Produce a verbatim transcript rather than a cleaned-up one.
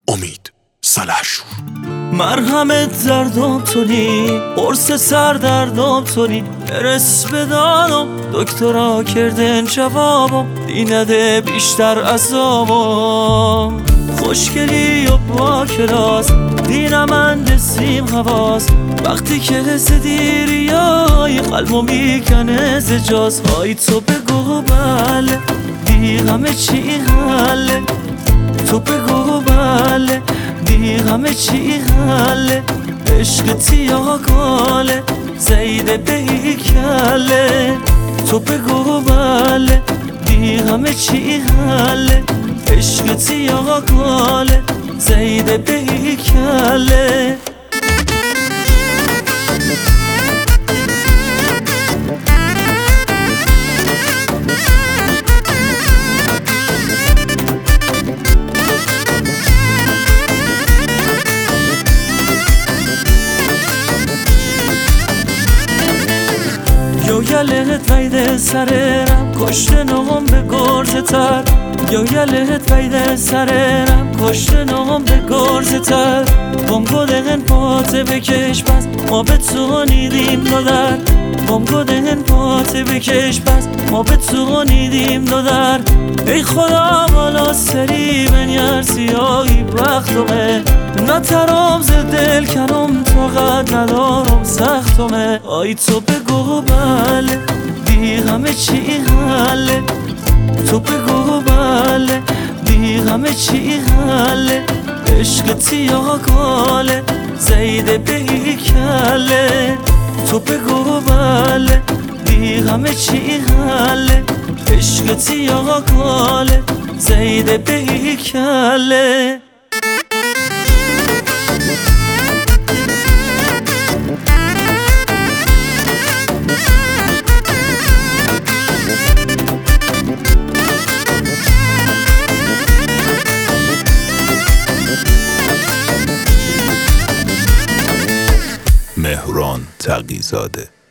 امید سلحشور. مرهمت زردم تونی، قرص سردردم تونی، برس بدانم دکترا کردن جوابم، دینده بیشتر عذابم. خوشگلی و با کلاس دینا من دستیم حواس، وقتی که زدیری های قلبو میکنه زجاز. های تو بگو بله دی همه چی حله، تو بگو بله دی همه چی حله. عشق تیا گاله زیده بهی کله، تو بگو بله دی همه چی حله. عشق تیا گاله زیده بهی کله. یا یلت ویده سرم کشته نام به گرزه تر، یا یلت ویده سرم کشته نام به گرزه تر. بام گودهن پاته بکش پس ما به تو نیدیم دادر، بام گودهن پاته بکش پس ما به تو نیدیم دادر. ای خدا بالا سری بنیر سیاهی بختمه، نترام ز دل کنم طاقت ندارم سختمه. آی تو بگو بله دی همه چی حله، تو بگو بله دی همه چی حله. عشق تیا گاله زیده بهی کله، تو بگو بله دی همه چی حله. عشق تیا گاله زیده بهی کله. مهران تقی‌زاده.